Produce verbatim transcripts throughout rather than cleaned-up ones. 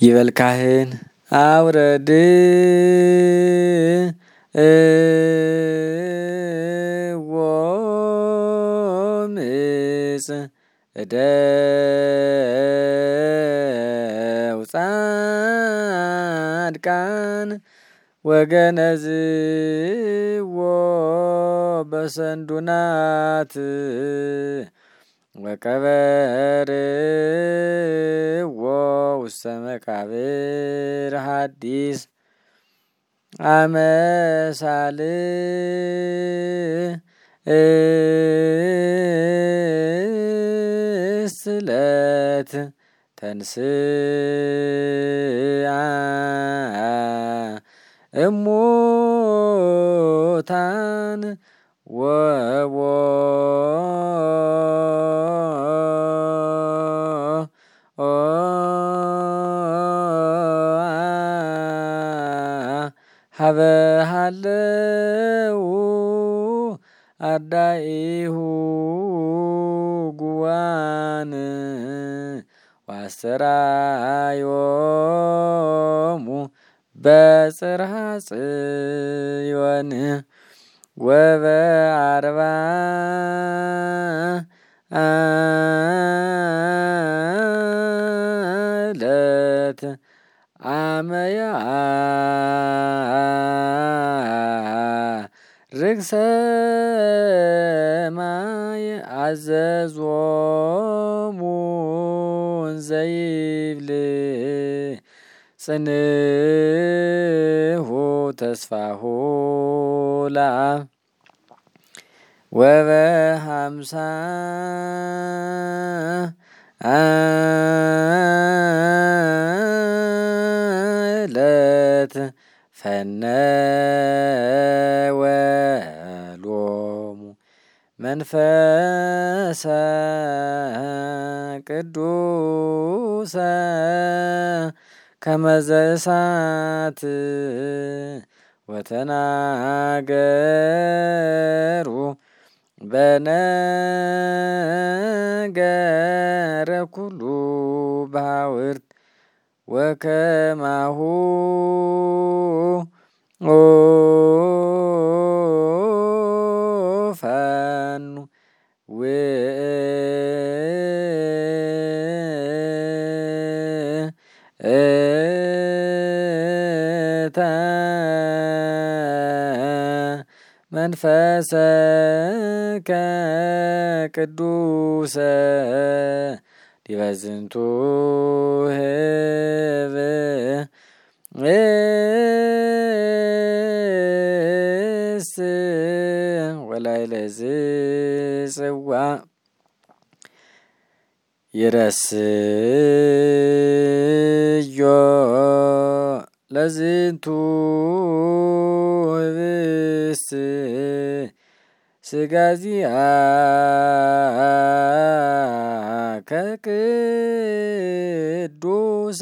ይበል ካህን አውረድ ወምጽ እደው ጻድቃን ወገነዝዎ በሰንዱናት ወቀበርዎ ውስተ መቃብር ሐዲስ አመሳል እስለት ተንስአ እሙታን ወቦ ሀበሃለው አዳኢሁ ጉዋን ዋስተራዮሙ በጽርሐ ጽዮን ወበአርባ ዕለት አመያ ርግሰ ማይ አዘዞሙ እንዘይብል ጽንሑ ተስፋሁ ለአብ ወበሃምሳ ዕለት ፈነወ ሎሙ መንፈሰ ቅዱሰ ከመ ዘእሳት ወተናገሩ በነገረ ኩሉ ባውርት ወከማሁ ፈኑ ውእተ መንፈሰከ ቅዱሰ ዲበ ዝንቱ ህብስት ወላዕለ ዝጽዋዕ ይረስዮ ለዝንቱ ህብስት ሥጋ ዚአከ ቅዱሰ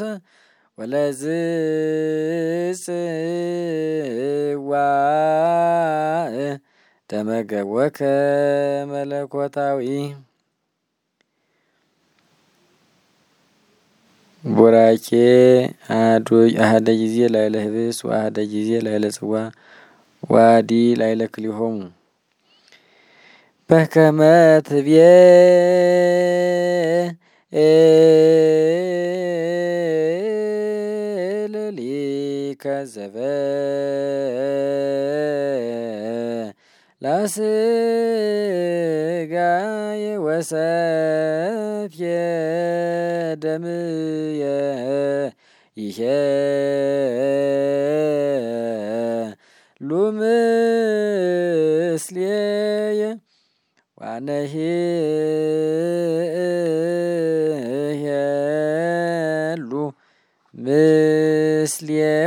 ወለዝጽዋዕ ደመ ገቦከ መለኮታዊ። ቡራኬ አሐደ ጊዜ ላዕለ ህብስት ወአሐደ ጊዜ ላዕለ ጽዋዕ ወአዲ ላዕለ ክልኤሆሙ በከመ ትቤ ሊከ ዘበላሥጋየ ወሰትየ ደምየ ይሄሉ ምስሌየ ዋነሂ እሄሉ ምስሌየ